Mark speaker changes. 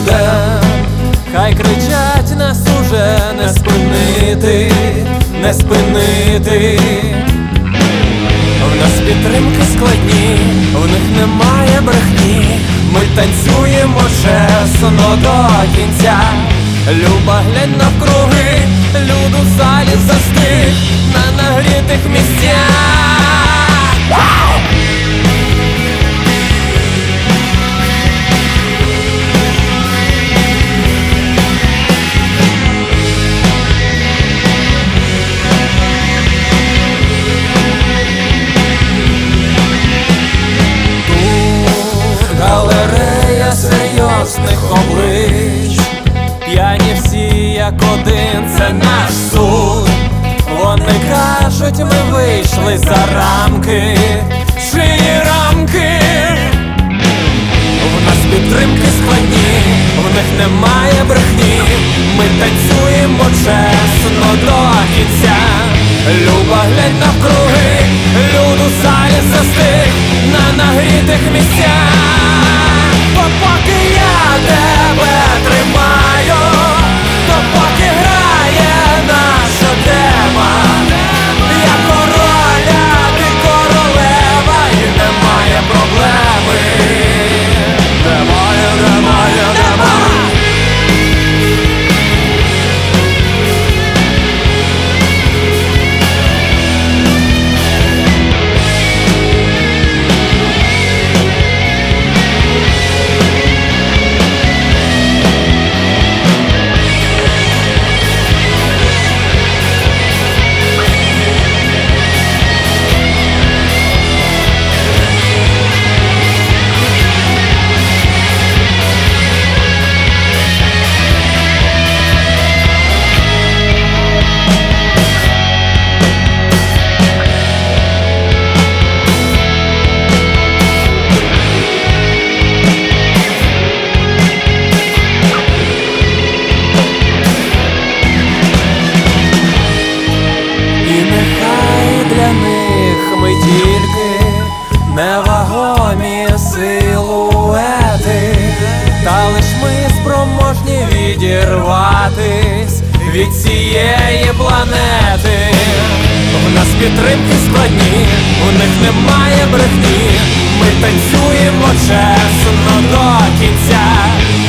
Speaker 1: будем. Хай кричать, нас уже не спинити, не спинити. В нас підтримки складні, в них немає брехні. Ми танцюємо чесно до кінця. Люба, глянь навкруги, люд у залі застиг на нагрітих місцях. Галерея серйозних облич, п'яні всі як один, це наш суд. Вони кажуть, ми вийшли за рамки, чиї рамки? В нас підтримки складні, в них немає брехні. Ми танцюємо чесно до кінця. Люба, глянь навкруги, люд у залі застиг на нагрітих місцях. Бо поки я тебе тримаю, допоки грає наша тема. Я король, а ти королева, і немає проблеми. Немає, немає, немає. Невагомі силуети, та лиш ми спроможні відірватись від цієї планети. В нас підтримки складні, у них немає брехні. Ми танцюємо чесно до кінця.